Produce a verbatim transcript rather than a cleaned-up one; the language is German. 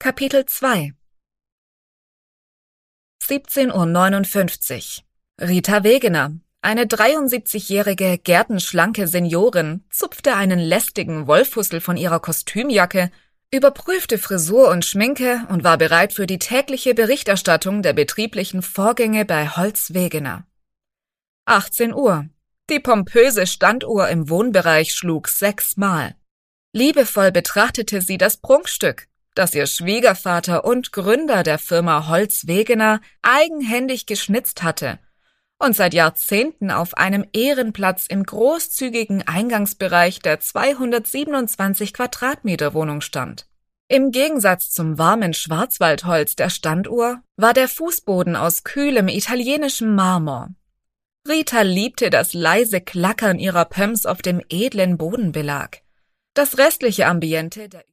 Kapitel zwei siebzehn Uhr neunundfünfzig. Rita Wegener, eine dreiundsiebzigjährige, gärtenschlanke Seniorin, zupfte einen lästigen Wollfussel von ihrer Kostümjacke, überprüfte Frisur und Schminke und war bereit für die tägliche Berichterstattung der betrieblichen Vorgänge bei Holz Wegener. achtzehn Uhr. Die pompöse Standuhr im Wohnbereich schlug sechsmal. Liebevoll betrachtete sie das Prunkstück, das ihr Schwiegervater und Gründer der Firma Holz Wegener eigenhändig geschnitzt hatte und seit Jahrzehnten auf einem Ehrenplatz im großzügigen Eingangsbereich der zweihundertsiebenundzwanzig Quadratmeter Wohnung stand. Im Gegensatz zum warmen Schwarzwaldholz der Standuhr war der Fußboden aus kühlem italienischem Marmor. Rita liebte das leise Klackern ihrer Pumps auf dem edlen Bodenbelag. Das restliche Ambiente der